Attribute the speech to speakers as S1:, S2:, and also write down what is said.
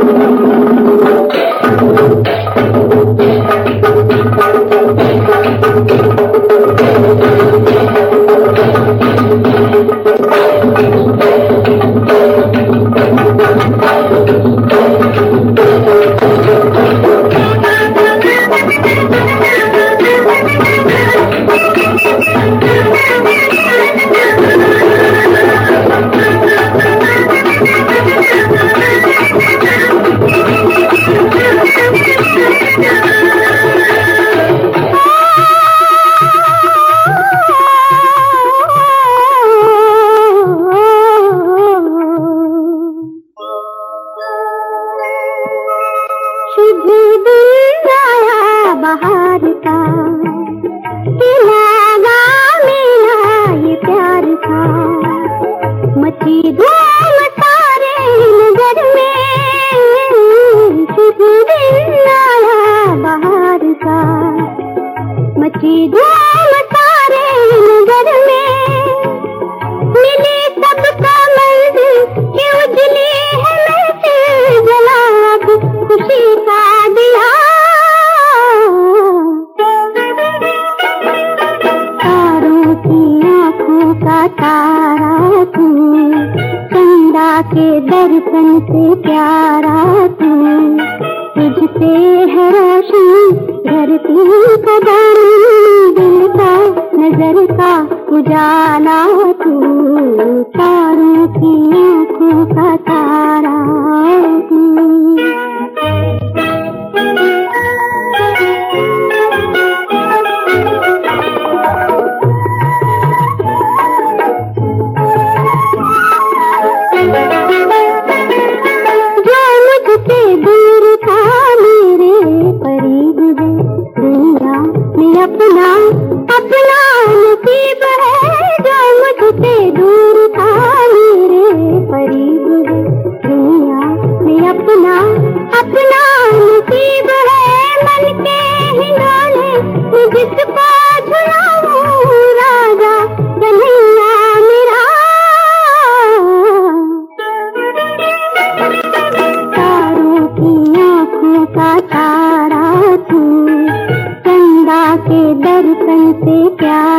S1: बहार का लगा मेरा ये प्यार था, मची धूम सारे नगर में, शुभ दिन आया बहार का, मची धूम सारे नगर में, मिली सबका मंदिर कि उजली है महफिल, जला अब खुशी का दिया। तारा तू, चंदा के दर्पण से प्यारा तू, तुझसे है रोशन धरती का दामन, दिल का नजर का उजाला तू, तारों की आँखों का तारा तू। अपना अपना नसीब है जो मुझसे दूर था, मेरे करीब है दुनिया में, अपना अपना नसीब है, मन के हिलोने जिसको झुलाऊं, राजा कन्हैया मेरा। तारों की आँखों का तारा तू, चंदा के दर्पण से प्यार